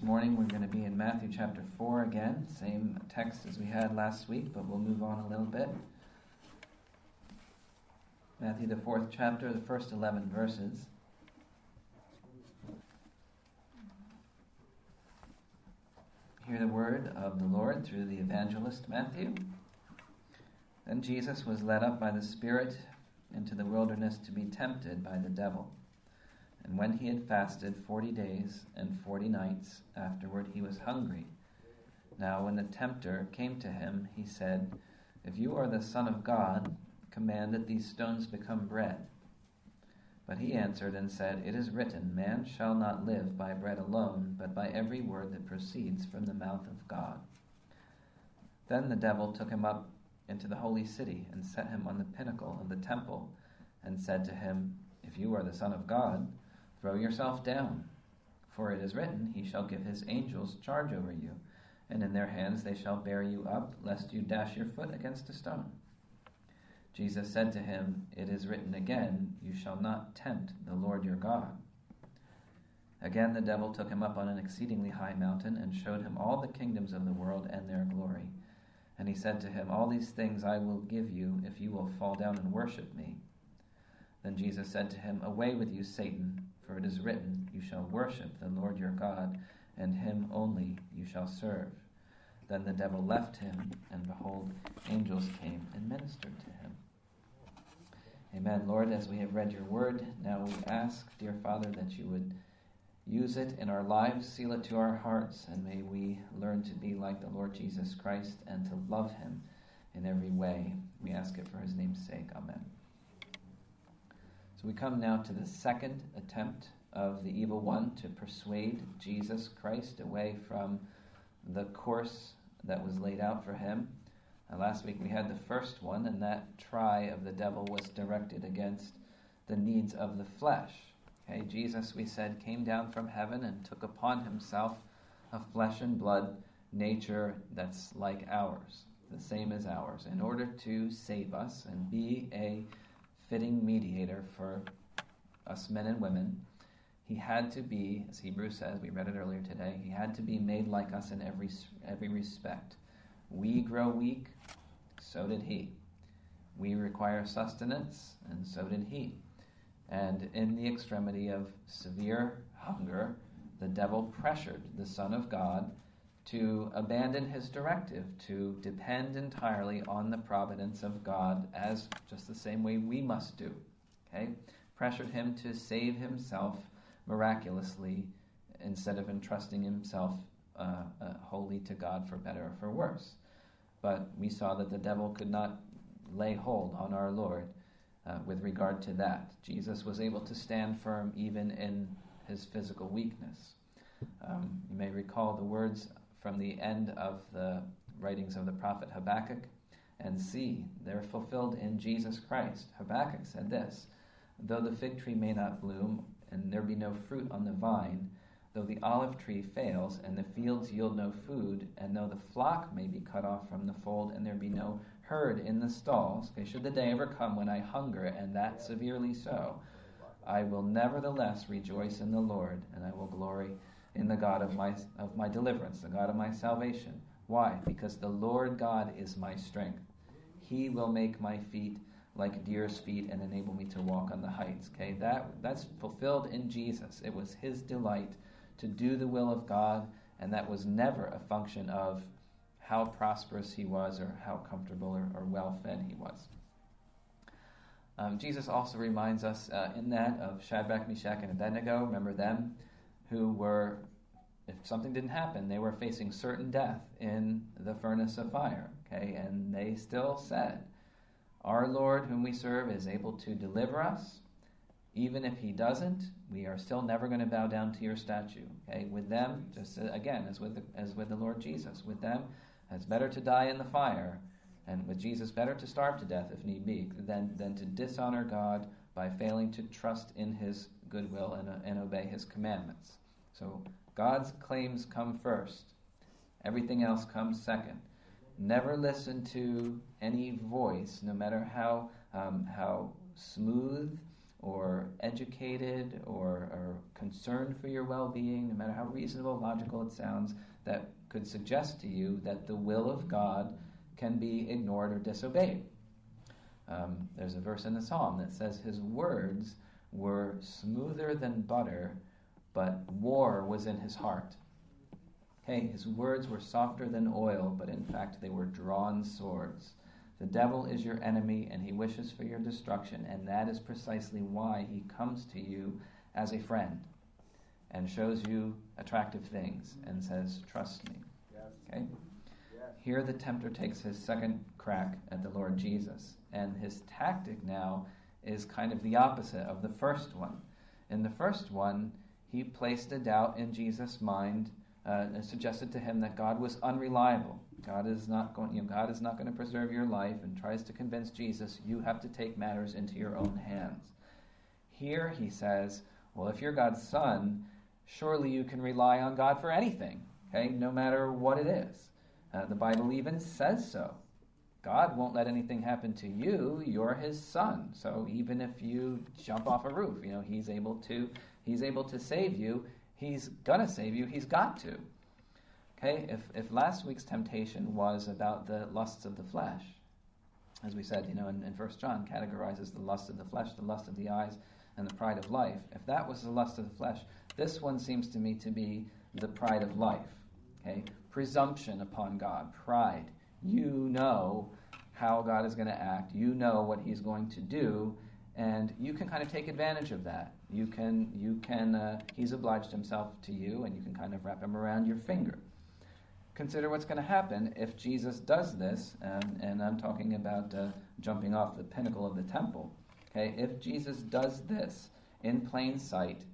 This morning we're going to be in Matthew chapter 4 again, same text as we had last week, but we'll move on a little bit. Matthew the 4th chapter, the first 11 verses. Hear the word of the Lord through the evangelist Matthew. Then Jesus was led up by the Spirit into the wilderness to be tempted by the devil. And when he had fasted 40 days and 40 nights, afterward he was hungry. Now when the tempter came to him, he said, "If you are the Son of God, command that these stones become bread." But he answered and said, "It is written, man shall not live by bread alone, but by every word that proceeds from the mouth of God." Then the devil took him up into the holy city and set him on the pinnacle of the temple and said to him, "If you are the Son of God, throw yourself down, for it is written, he shall give his angels charge over you, and in their hands they shall bear you up, lest you dash your foot against a stone." Jesus said to him, "It is written again, you shall not tempt the Lord your God." Again the devil took him up on an exceedingly high mountain and showed him all the kingdoms of the world and their glory. And he said to him, "All these things I will give you if you will fall down and worship me." Then Jesus said to him, "Away with you, Satan, for it is written, you shall worship the Lord your God, and him only you shall serve." Then the devil left him, and behold, angels came and ministered to him. Amen. Lord, as we have read your word, now we ask, dear Father, that you would use it in our lives, seal it to our hearts, and may we learn to be like the Lord Jesus Christ and to love him in every way. We ask it for his name's sake. Amen. So we come now to the second attempt of the evil one to persuade Jesus Christ away from the course that was laid out for him. Last week we had the first one, and that try of the devil was directed against the needs of the flesh. Okay, Jesus, we said, came down from heaven and took upon himself a flesh and blood nature that's like ours, the same as ours, in order to save us and be a fitting mediator for us men and women. He had to be, as Hebrews says, we read it earlier today, he had to be made like us in every respect. We grow weak, so did he. We require sustenance, and so did he. And in the extremity of severe hunger, the devil pressured the Son of God to abandon his directive, to depend entirely on the providence of God, as just the same way we must do. Okay? Pressured him to save himself miraculously instead of entrusting himself wholly to God for better or for worse. But we saw that the devil could not lay hold on our Lord with regard to that. Jesus was able to stand firm even in his physical weakness. You may recall the words from the end of the writings of the prophet Habakkuk, "And see, they're fulfilled in Jesus Christ." Habakkuk said this, "Though the fig tree may not bloom, and there be no fruit on the vine, though the olive tree fails, and the fields yield no food, and though the flock may be cut off from the fold, and there be no herd in the stalls," okay, should the day ever come when I hunger, and that severely so, "I will nevertheless rejoice in the Lord, and I will glory in the God of my deliverance, the God of my salvation." Why? Because the Lord God is my strength. He will make my feet like deer's feet and enable me to walk on the heights. Okay, that's fulfilled in Jesus. It was his delight to do the will of God, and that was never a function of how prosperous he was or how comfortable or well-fed he was. Jesus also reminds us in that of Shadrach, Meshach, and Abednego. Remember them? Who were, if something didn't happen, they were facing certain death in the furnace of fire. Okay, and they still said, "Our Lord, whom we serve, is able to deliver us. Even if he doesn't, we are still never going to bow down to your statue." Okay, with them, just again, as with the Lord Jesus, with them, it's better to die in the fire, and with Jesus, better to starve to death if need be, than to dishonor God by failing to trust in his goodwill and obey his commandments. So God's claims come first. Everything else comes second. Never listen to any voice, no matter how smooth or educated or concerned for your well-being, no matter how reasonable, logical it sounds, that could suggest to you that the will of God can be ignored or disobeyed. There's a verse in the Psalm that says his words were smoother than butter, but war was in his heart. Okay, his words were softer than oil, but in fact they were drawn swords. The devil is your enemy, and he wishes for your destruction, and that is precisely why he comes to you as a friend and shows you attractive things and says, trust me. Okay? Here the tempter takes his second crack at the Lord Jesus, and his tactic now is kind of the opposite of the first one. In the first one, he placed a doubt in Jesus' mind and suggested to him that God was unreliable. God is not going to preserve your life, and tries to convince Jesus you have to take matters into your own hands. Here he says, well, if you're God's son, surely you can rely on God for anything, okay, no matter what it is. The Bible even says so. God won't let anything happen to you. You're his son. So even if you jump off a roof, he's able to save you. He's gonna save you. He's got to. Okay, if last week's temptation was about the lusts of the flesh, as we said, in 1 John categorizes the lust of the flesh, the lust of the eyes, and the pride of life. If that was the lust of the flesh, this one seems to me to be the pride of life. Okay, presumption upon God, pride. You know how God is going to act. You know what he's going to do, and you can kind of take advantage of that. He's obliged himself to you, and you can kind of wrap him around your finger. Consider what's going to happen if Jesus does this, and I'm talking about jumping off the pinnacle of the temple. Okay, if Jesus does this in plain sight,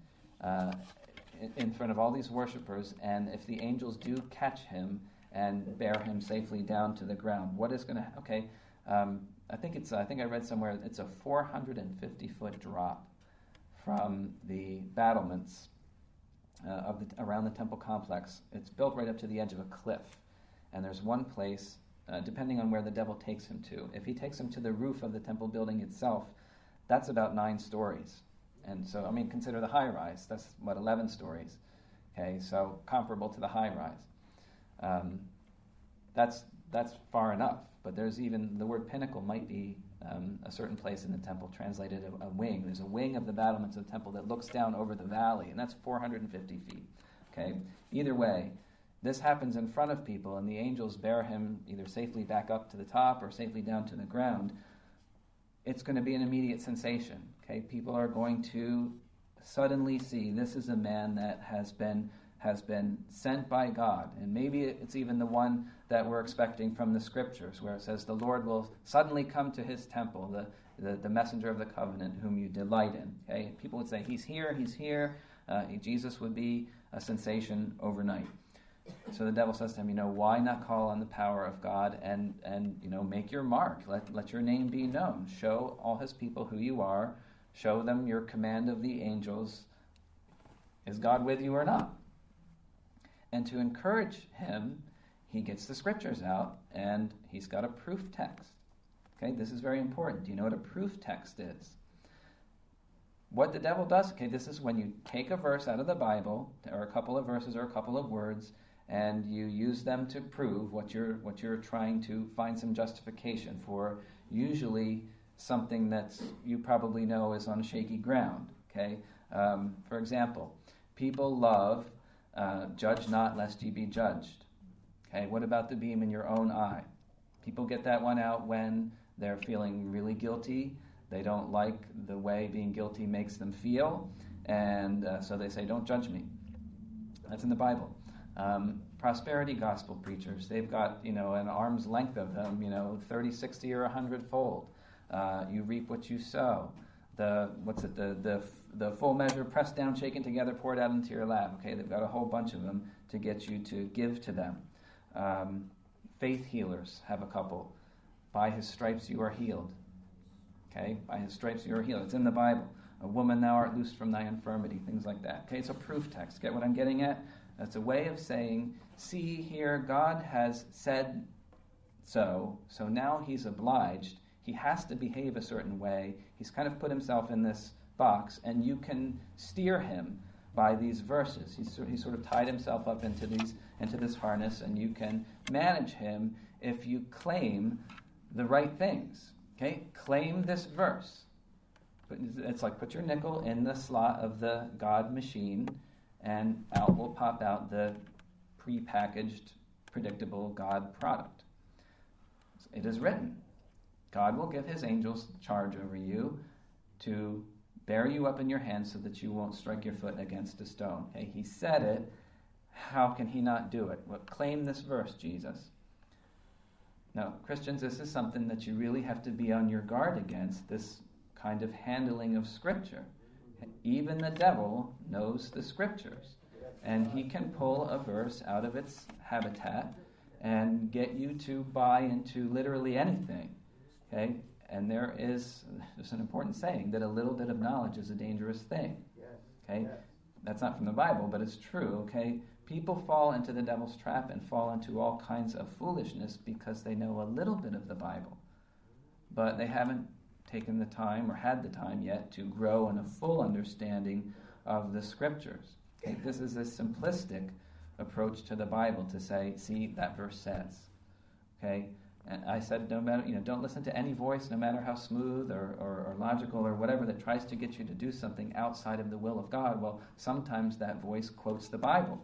in front of all these worshipers, and if the angels do catch him and bear him safely down to the ground, what is going to? Okay, I think I read somewhere it's a 450-foot drop from the battlements around the temple complex. It's built right up to the edge of a cliff, and there's one place, depending on where the devil takes him to. If he takes him to the roof of the temple building itself, that's about 9 stories. And so, consider the high rise. That's 11 stories. Okay, so comparable to the high rise. That's far enough. But there's even the word pinnacle might be a certain place in the temple, translated a wing. There's a wing of the battlements of the temple that looks down over the valley, and that's 450 feet. Okay, either way, this happens in front of people, and the angels bear him either safely back up to the top or safely down to the ground. It's going to be an immediate sensation. Okay, people are going to suddenly see this is a man that has been sent by God, and maybe it's even the one that we're expecting from the scriptures, where it says the Lord will suddenly come to his temple, the messenger of the covenant, whom you delight in. Okay, people would say he's here. Jesus would be a sensation overnight. So the devil says to him, why not call on the power of God and make your mark? Let your name be known. Show all his people who you are. Show them your command of the angels. Is God with you or not? And to encourage him, he gets the scriptures out, and he's got a proof text. Okay, this is very important. Do you know what a proof text is? What the devil does, this is when you take a verse out of the Bible, or a couple of verses or a couple of words, and you use them to prove what you're trying to find some justification for, usually something that you probably know is on shaky ground. Okay, for example, people love judge not lest ye be judged. Okay, what about the beam in your own eye? People get that one out when they're feeling really guilty. They don't like the way being guilty makes them feel, and so they say, don't judge me. That's in the Bible. Prosperity gospel preachers, they've got, an arm's length of them, 30, 60, or 100-fold. You reap what you sow. The full measure, pressed down, shaken together, poured out into your lap. Okay, they've got a whole bunch of them to get you to give to them. Faith healers have a couple. By his stripes you are healed. Okay, by his stripes you are healed. It's in the Bible. A woman, thou art loosed from thy infirmity. Things like that. Okay, it's a proof text. Get what I'm getting at? That's a way of saying, see here, God has said so now he's obliged. He has to behave a certain way. He's kind of put himself in this box, and you can steer him by these verses. He sort of tied himself up into this harness, and you can manage him if you claim the right things. Okay, claim this verse. It's like put your nickel in the slot of the God machine, and out will pop out the prepackaged, predictable God product. It is written, God will give his angels charge over you to bear you up in your hands so that you won't strike your foot against a stone. Okay, he said it. How can he not do it? Well, claim this verse, Jesus. Now, Christians, this is something that you really have to be on your guard against, this kind of handling of Scripture. Even the devil knows the Scriptures, and he can pull a verse out of its habitat and get you to buy into literally anything. Okay? And there's an important saying that a little bit of knowledge is a dangerous thing. Okay? That's not from the Bible, but it's true. Okay? People fall into the devil's trap and fall into all kinds of foolishness because they know a little bit of the Bible, but they haven't taken the time or had the time yet to grow in a full understanding of the Scriptures. Okay? This is a simplistic approach to the Bible to say, see, that verse says. Okay? And I said, no matter, don't listen to any voice, no matter how smooth or logical or whatever, that tries to get you to do something outside of the will of God. Well, sometimes that voice quotes the Bible.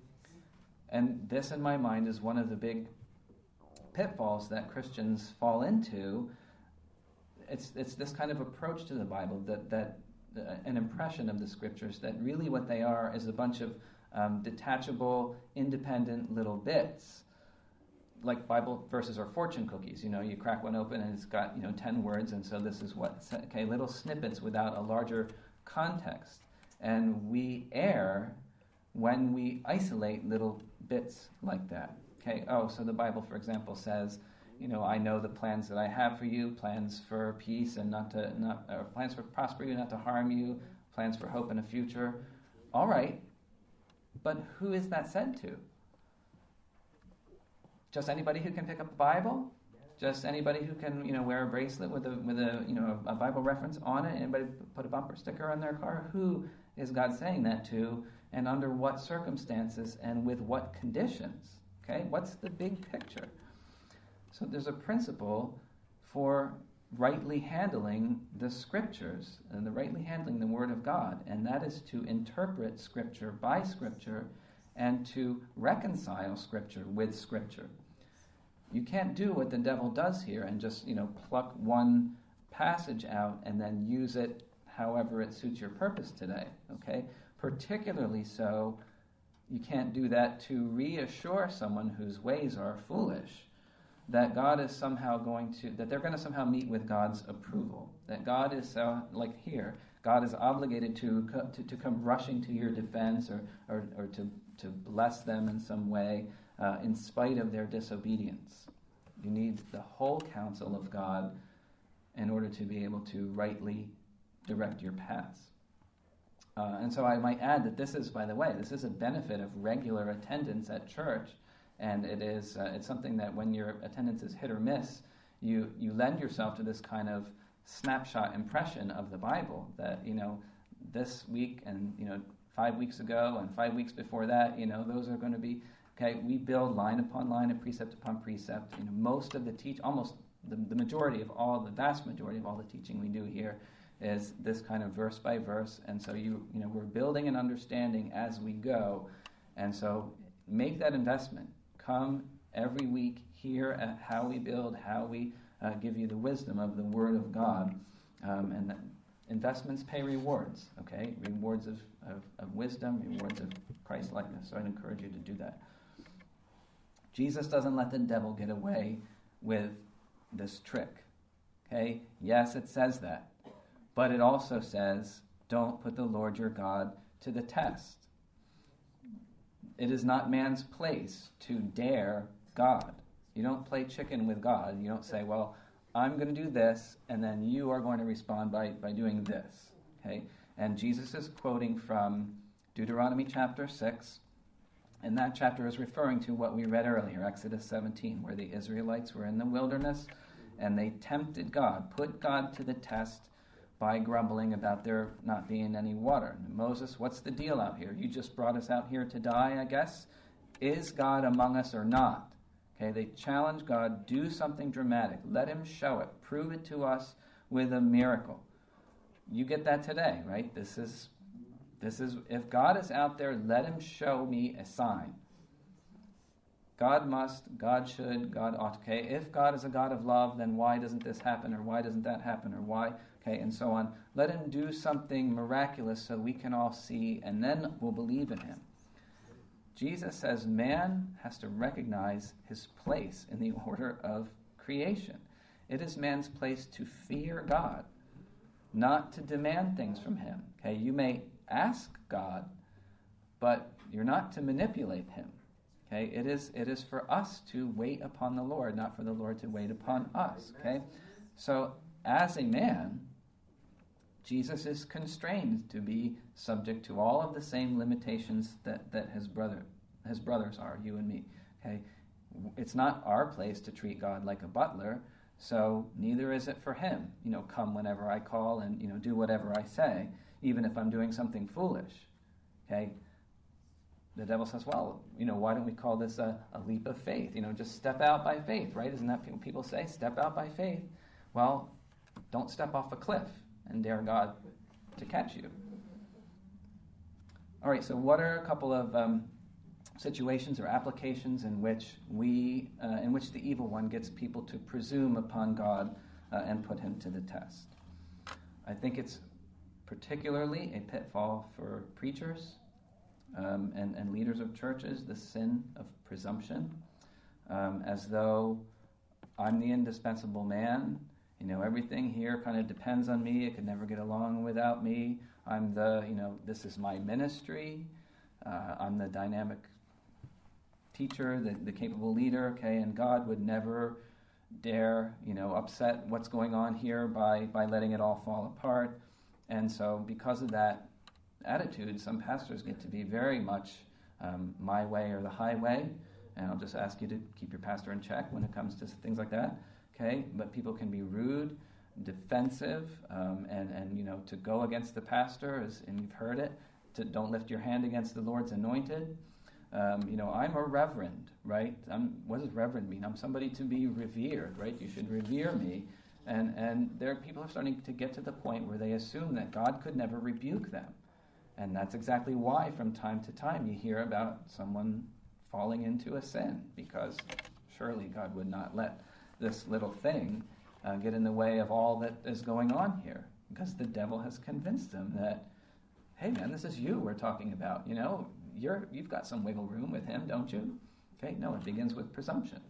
And this, in my mind, is one of the big pitfalls that Christians fall into. It's this kind of approach to the Bible, that an impression of the Scriptures, that really what they are is a bunch of detachable, independent little bits. Like Bible verses are fortune cookies. You crack one open and it's got 10 words, and so this is what. Okay, little snippets without a larger context. And we err when we isolate little bits like that. Okay, so the Bible, for example, says, I know the plans that I have for you, plans for peace and plans for prosperity, not to harm you, plans for hope and a future. All right, but who is that said to? Just anybody who can pick up a Bible? Just anybody who can, wear a bracelet with a Bible reference on it? Anybody put a bumper sticker on their car? Who is God saying that to, and under what circumstances, and with what conditions? Okay, what's the big picture? So there's a principle for rightly handling the Scriptures, and rightly handling the Word of God, and that is to interpret Scripture by Scripture and to reconcile Scripture with Scripture. You can't do what the devil does here and just, pluck one passage out and then use it however it suits your purpose today, okay? Particularly so, you can't do that to reassure someone whose ways are foolish that God is somehow that they're going to somehow meet with God's approval. That God is, like here, God is obligated to come rushing to your defense or to bless them in some way in spite of their disobedience. You need the whole counsel of God in order to be able to rightly direct your paths. And so I might add that this is, by the way, this is a benefit of regular attendance at church, and it's something that when your attendance is hit or miss, you lend yourself to this kind of snapshot impression of the Bible that, this week and, 5 weeks ago and 5 weeks before that, those are going to be, okay, we build line upon line and precept upon precept. Most of the almost the majority of all, the vast majority of all the teaching we do here is this kind of verse by verse, and so we're building an understanding as we go, and so make that investment. Come every week, hear how we build, how we give you the wisdom of the Word of God, and investments pay rewards. Okay, rewards of wisdom, rewards of Christ-likeness. So I'd encourage you to do that. Jesus doesn't let the devil get away with this trick. Okay, yes, it says that. But it also says, don't put the Lord your God to the test. It is not man's place to dare God. You don't play chicken with God. You don't say, well, I'm going to do this, and then you are going to respond by doing this. Okay? And Jesus is quoting from Deuteronomy chapter 6, and that chapter is referring to what we read earlier, Exodus 17, where the Israelites were in the wilderness, and they tempted God, put God to the test by grumbling about there not being any water. Moses, what's the deal out here? You just brought us out here to die, I guess. Is God among us or not? Okay, they challenge God, do something dramatic. Let him show it. Prove it to us with a miracle. You get that today, right? This is if God is out there, let him show me a sign. God must, God should, God ought. Okay, if God is a God of love, then why doesn't this happen, or why doesn't that happen, or why? Okay, and so on. Let him do something miraculous so we can all see, and then we'll believe in him. Jesus says man has to recognize his place in the order of creation. It is man's place to fear God, not to demand things from him. Okay, you may ask God, but you're not to manipulate him. Okay, it is for us to wait upon the Lord, not for the Lord to wait upon us. Okay, so as a man, Jesus is constrained to be subject to all of the same limitations that his brothers are, you and me. Okay, it's not our place to treat God like a butler, so neither is it for him. Come whenever I call and do whatever I say, even if I'm doing something foolish. Okay. The devil says, well, why don't we call this a leap of faith? Just step out by faith, right? Isn't that what people say? Step out by faith. Well, don't step off a cliff and dare God to catch you. All right, so what are a couple of situations or applications in which the evil one gets people to presume upon God and put him to the test? I think it's particularly a pitfall for preachers and leaders of churches, the sin of presumption, as though I'm the indispensable man. Everything here kind of depends on me. It could never get along without me. I'm this is my ministry. I'm the dynamic teacher, the capable leader, okay, and God would never dare, upset what's going on here by letting it all fall apart. And so because of that attitude, some pastors get to be very much my way or the highway, and I'll just ask you to keep your pastor in check when it comes to things like that, okay? But people can be rude, defensive, and to go against the pastor, and you've heard it, to don't lift your hand against the Lord's anointed. I'm a reverend, right? What does reverend mean? I'm somebody to be revered, right? You should revere me. And there people are starting to get to the point where they assume that God could never rebuke them. And that's exactly why from time to time you hear about someone falling into a sin, because surely God would not let this little thing get in the way of all that is going on here, because the devil has convinced them that, hey man, this is you we're talking about. You've got some wiggle room with him, don't you? Okay, no, it begins with presumption.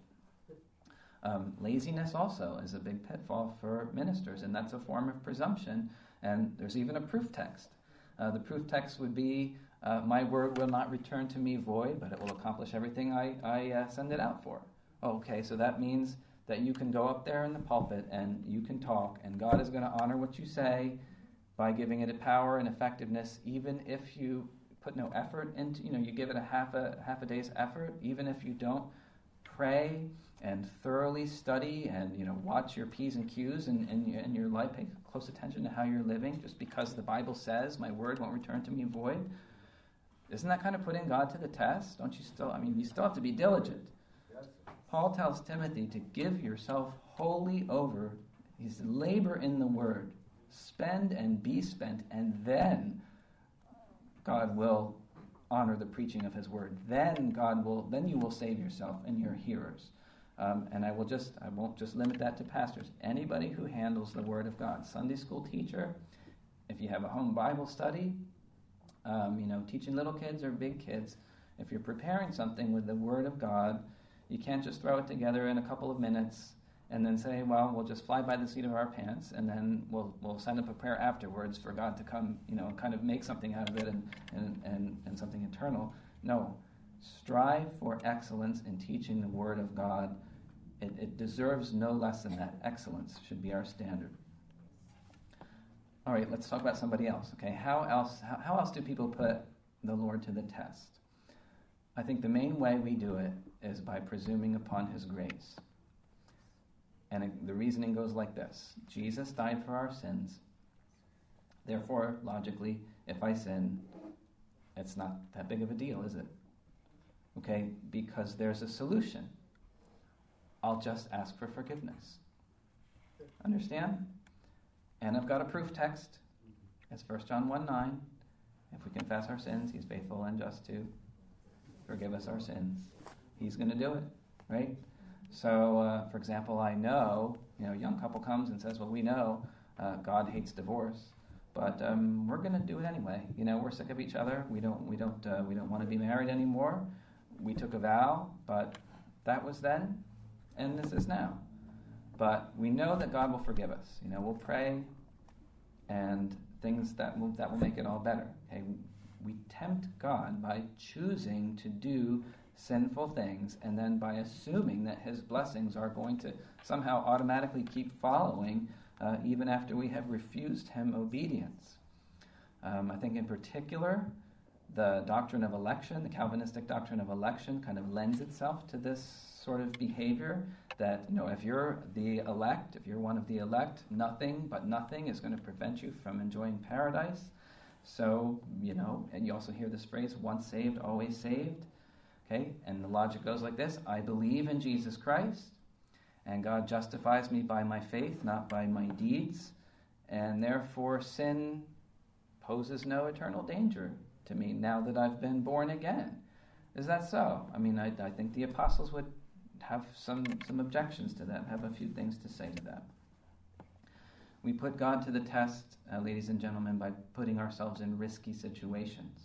Laziness also is a big pitfall for ministers, and that's a form of presumption. And there's even a proof text. The proof text would be, my word will not return to me void, but it will accomplish everything I send it out for. Okay, so that means that you can go up there in the pulpit and you can talk, and God is going to honor what you say by giving it a power and effectiveness, even if you put no effort into, you give it a half a day's effort, even if you don't pray and thoroughly study and watch your P's and Q's in your life, pay close attention to how you're living, just because the Bible says my word won't return to me void. Isn't that kind of putting God to the test? Don't you still, you still have to be diligent. Yes. Paul tells Timothy to give yourself wholly over. He's labor in the word. Spend and be spent, and then God will honor the preaching of his word. Then you will save yourself and your hearers. And I won't just limit that to pastors. Anybody who handles the word of God, Sunday school teacher, if you have a home Bible study, teaching little kids or big kids, if you're preparing something with the word of God, you can't just throw it together in a couple of minutes and then say, well, we'll just fly by the seat of our pants, and then we'll send up a prayer afterwards for God to come, kind of make something out of it and something eternal. No. Strive for excellence in teaching the word of God. It deserves no less than that. Excellence should be our standard. All right, let's talk about somebody else. Okay, how else do people put the Lord to the test? I think the main way we do it is by presuming upon his grace. And the reasoning goes like this. Jesus died for our sins. Therefore, logically, if I sin, it's not that big of a deal, is it? Okay, because there's a solution. I'll just ask for forgiveness. Understand? And I've got a proof text. It's 1 John 1:9. If we confess our sins, he's faithful and just to forgive us our sins. He's going to do it, right? So, for example, I know, a young couple comes and says, well, we know God hates divorce, but we're going to do it anyway. We're sick of each other. We don't want to be married anymore. We took a vow, but that was then, and this is now. But we know that God will forgive us. We'll pray, and things that will make it all better. Okay, we tempt God by choosing to do sinful things, and then by assuming that his blessings are going to somehow automatically keep following, even after we have refused him obedience. I think in particular, the doctrine of election, the Calvinistic doctrine of election, kind of lends itself to this sort of behavior that, if you're the elect, if you're one of the elect, nothing but nothing is going to prevent you from enjoying paradise. So, and you also hear this phrase, once saved, always saved. Okay, and the logic goes like this: I believe in Jesus Christ, and God justifies me by my faith, not by my deeds, and therefore sin poses no eternal danger to me now that I've been born again. Is that so? I think the apostles would have some objections to that, have a few things to say to that. We put God to the test, ladies and gentlemen, by putting ourselves in risky situations.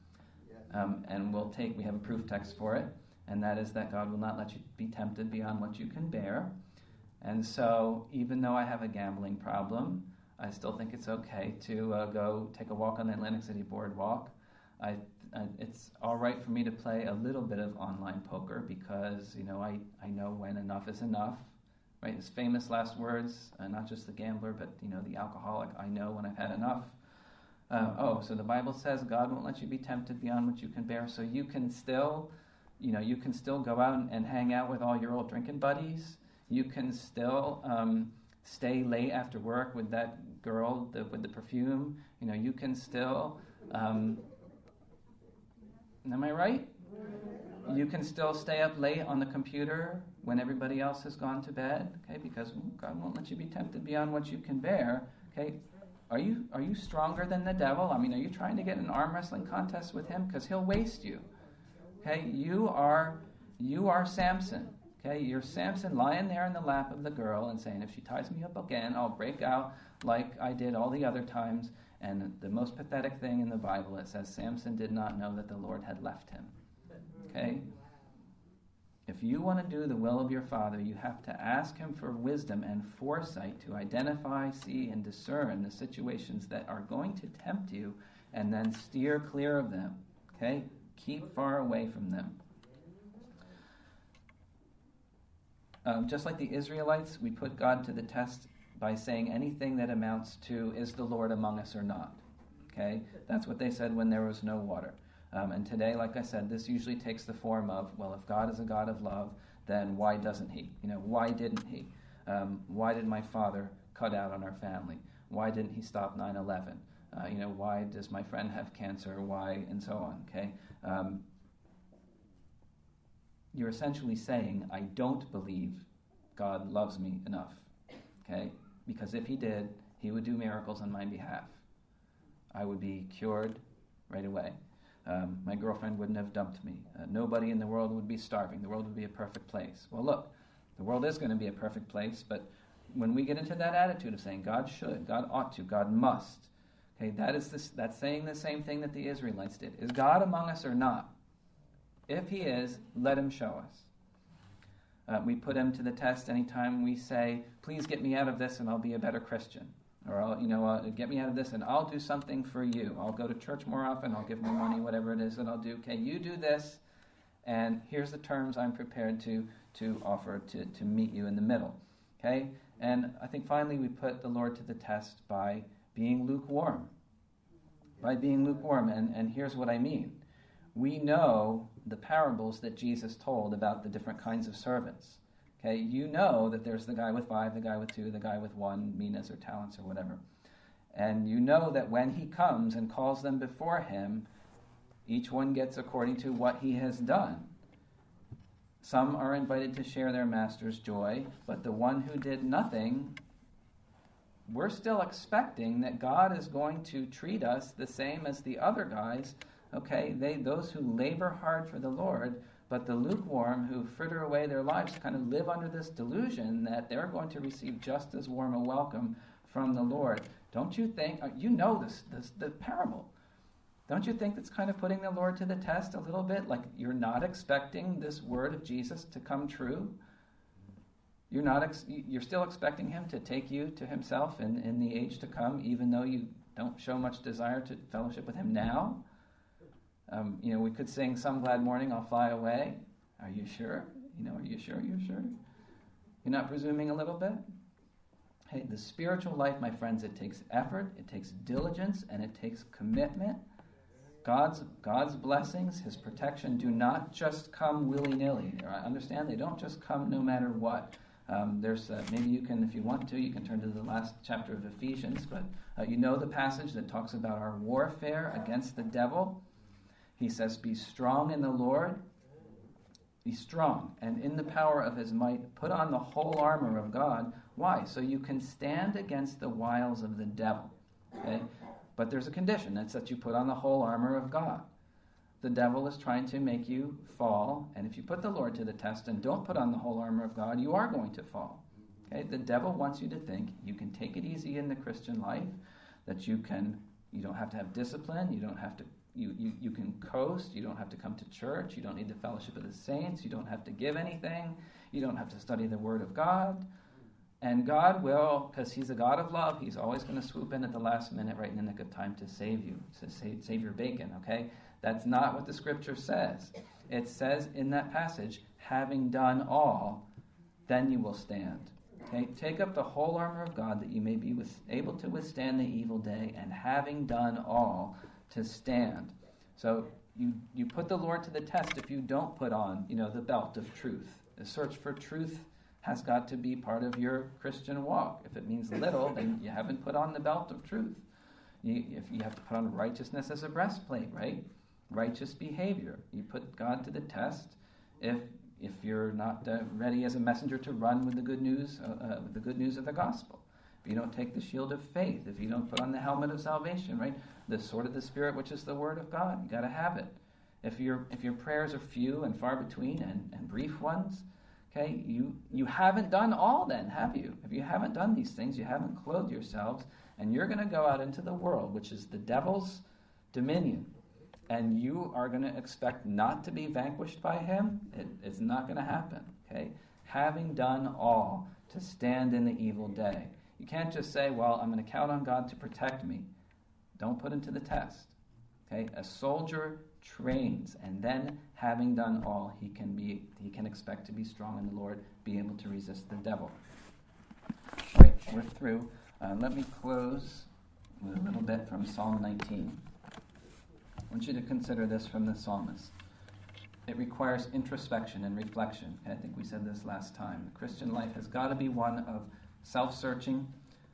And we have a proof text for it, and that is that God will not let you be tempted beyond what you can bear. And so, even though I have a gambling problem, I still think it's okay to go take a walk on the Atlantic City Boardwalk. It's all right for me to play a little bit of online poker because, I know when enough is enough. Right? His famous last words, not just the gambler, but, the alcoholic, I know when I've had enough. So the Bible says God won't let you be tempted beyond what you can bear, so you can still, go out and hang out with all your old drinking buddies. You can still stay late after work with that girl with the perfume. You can still, am I right? You can still stay up late on the computer when everybody else has gone to bed, okay, because God won't let you be tempted beyond what you can bear, okay? Are you stronger than the devil? Are you trying to get an arm wrestling contest with him? Because he'll waste you. Okay, you are Samson. Okay, you're Samson lying there in the lap of the girl and saying, if she ties me up again, I'll break out like I did all the other times. And the most pathetic thing in the Bible, it says Samson did not know that the Lord had left him. Okay? If you want to do the will of your Father, you have to ask him for wisdom and foresight to identify, see, and discern the situations that are going to tempt you, and then steer clear of them. Okay? Keep far away from them. Just like the Israelites, we put God to the test by saying anything that amounts to, is the Lord among us or not? Okay? That's what they said when there was no water. And today, like I said, this usually takes the form of, well, if God is a God of love, then why doesn't he? Why didn't he? Why did my father cut out on our family? Why didn't he stop 9/11? Why does my friend have cancer? Why? And so on, okay? You're essentially saying, I don't believe God loves me enough, okay? Because if he did, he would do miracles on my behalf. I would be cured right away. My girlfriend wouldn't have dumped me. Nobody in the world would be starving. The world would be a perfect place. Well, look, the world is going to be a perfect place, but when we get into that attitude of saying God should, God ought to, God must, okay, that's saying the same thing that the Israelites did. Is God among us or not? If he is, let him show us. We put him to the test anytime we say, please get me out of this and I'll be a better Christian. Or, get me out of this and I'll do something for you. I'll go to church more often. I'll give more money, whatever it is that I'll do. Okay, you do this, and here's the terms I'm prepared to offer to meet you in the middle. Okay? And I think finally we put the Lord to the test by being lukewarm. By being lukewarm. And here's what I mean. We know the parables that Jesus told about the different kinds of servants. Okay, you know that there's the guy with 5, the guy with 2, the guy with 1 minas or talents or whatever. And you know that when he comes and calls them before him, each one gets according to what he has done. Some are invited to share their master's joy, but the one who did nothing, we're still expecting that God is going to treat us the same as the other guys. Okay, those who labor hard for the Lord, but the lukewarm who fritter away their lives kind of live under this delusion that they're going to receive just as warm a welcome from the Lord. Don't you think, you know the parable. Don't you think that's kind of putting the Lord to the test a little bit? Like you're not expecting this word of Jesus to come true? You're still expecting him to take you to himself in the age to come, even though you don't show much desire to fellowship with him now? We could sing "Some Glad Morning I'll Fly Away." Are you sure? Are you sure? You're sure? You're not presuming a little bit? Hey, the spiritual life, my friends, it takes effort, it takes diligence, and it takes commitment. God's blessings, his protection, do not just come willy-nilly. Understand? They don't just come no matter what. Maybe you can, if you want to, you can turn to the last chapter of Ephesians, but you know the passage that talks about our warfare against the devil. He says, be strong in the Lord. Be strong, and in the power of his might, put on the whole armor of God. Why? So you can stand against the wiles of the devil. Okay? But there's a condition. That's that you put on the whole armor of God. The devil is trying to make you fall, and if you put the Lord to the test and don't put on the whole armor of God, you are going to fall. Okay? The devil wants you to think you can take it easy in the Christian life, that you don't have to have discipline, you don't have to You can coast, you don't have to come to church, you don't need the fellowship of the saints, you don't have to give anything, you don't have to study the Word of God. And God will, because he's a God of love, he's always going to swoop in at the last minute right in the nick of time to save you, to save your bacon, okay? That's not what the Scripture says. It says in that passage, having done all, then you will stand. Okay? Take up the whole armor of God that you may be able to withstand the evil day, and having done all, to stand. So you put the Lord to the test if you don't put on, the belt of truth. The search for truth has got to be part of your Christian walk. If it means little, then you haven't put on the belt of truth. If you have to put on righteousness as a breastplate, right? Righteous behavior. You put God to the test if you're not ready as a messenger to run with the good news of the gospel. If you don't take the shield of faith, if you don't put on the helmet of salvation, right? The sword of the Spirit, which is the Word of God. You got to have it. If your prayers are few and far between and brief ones, okay, you haven't done all then, have you? If you haven't done these things, you haven't clothed yourselves, and you're going to go out into the world, which is the devil's dominion, and you are going to expect not to be vanquished by him. It's not going to happen, okay? Having done all, to stand in the evil day. You can't just say, well, I'm going to count on God to protect me. Don't put him to the test. Okay? A soldier trains, and then having done all, he can expect to be strong in the Lord, be able to resist the devil. All right, we're through. Let me close with a little bit from Psalm 19. I want you to consider this from the psalmist. It requires introspection and reflection. I think we said this last time. The Christian life has got to be one of self-searching.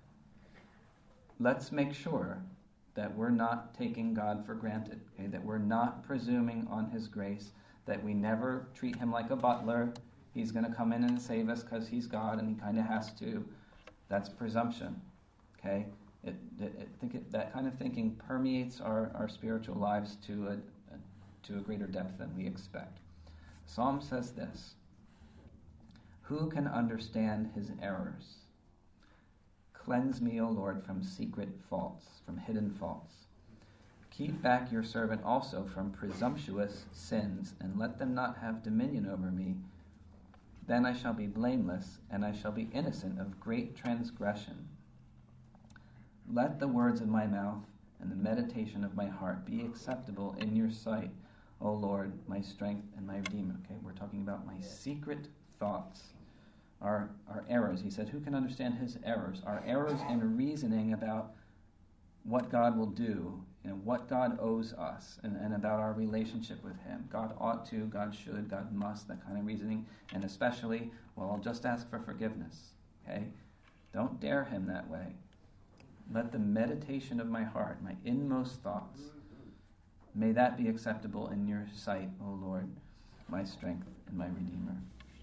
Let's make sure that we're not taking God for granted, okay? That we're not presuming on his grace, that we never treat him like a butler. He's going to come in and save us because he's God and he kind of has to. That's presumption, okay? That kind of thinking permeates our spiritual lives to a greater depth than we expect. Psalm says this: who can understand his errors? Cleanse me, O Lord, from secret faults, from hidden faults. Keep back your servant also from presumptuous sins, and let them not have dominion over me. Then I shall be blameless, and I shall be innocent of great transgression. Let the words of my mouth and the meditation of my heart be acceptable in your sight, O Lord, my strength and my Redeemer. Okay, we're talking about my secret thoughts. Our errors. He said, who can understand his errors? Our errors in reasoning about what God will do, what God owes us, and about our relationship with him. God ought to, God should, God must, that kind of reasoning. And especially, well, I'll just ask for forgiveness. Okay? Don't dare him that way. Let the meditation of my heart, my inmost thoughts, may that be acceptable in your sight, O Lord, my strength and my Redeemer.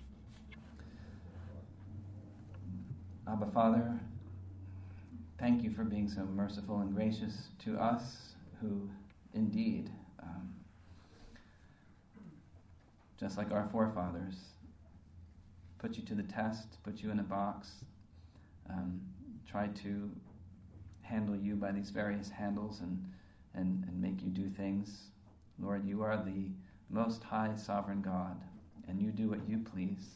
Abba, Father, thank you for being so merciful and gracious to us who indeed, just like our forefathers, put you to the test, put you in a box, try to handle you by these various handles and make you do things. Lord, you are the most high sovereign God, and you do what you please.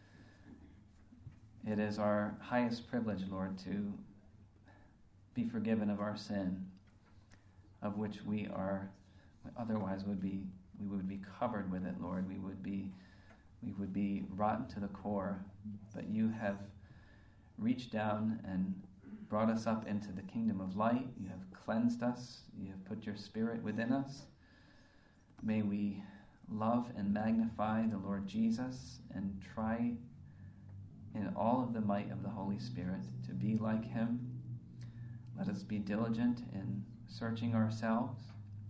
It is our highest privilege, Lord, to be forgiven of our sin, of which we are otherwise we would be covered with it, Lord. We would be rotten to the core, but you have reached down and brought us up into the kingdom of light. You have cleansed us. You have put your Spirit within us. May we love and magnify the Lord Jesus and try in all of the might of the Holy Spirit to be like him. Let us be diligent in searching ourselves,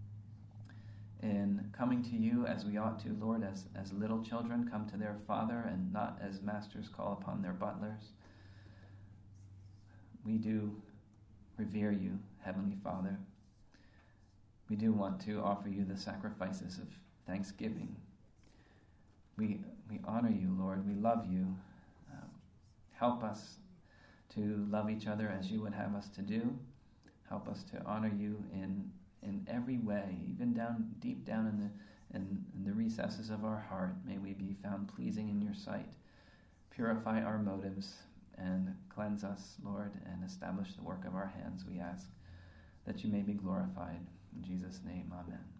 in coming to you as we ought to, Lord, as little children come to their Father and not as masters call upon their butlers. We do revere you, Heavenly Father. We do want to offer you the sacrifices of thanksgiving. We honor you, Lord. We love you. Help us to love each other as you would have us to do. Help us to honor you in every way, even deep down in the recesses of our heart. May we be found pleasing in your sight. Purify our motives and cleanse us, Lord, and establish the work of our hands, we ask, that you may be glorified. In Jesus' name, amen.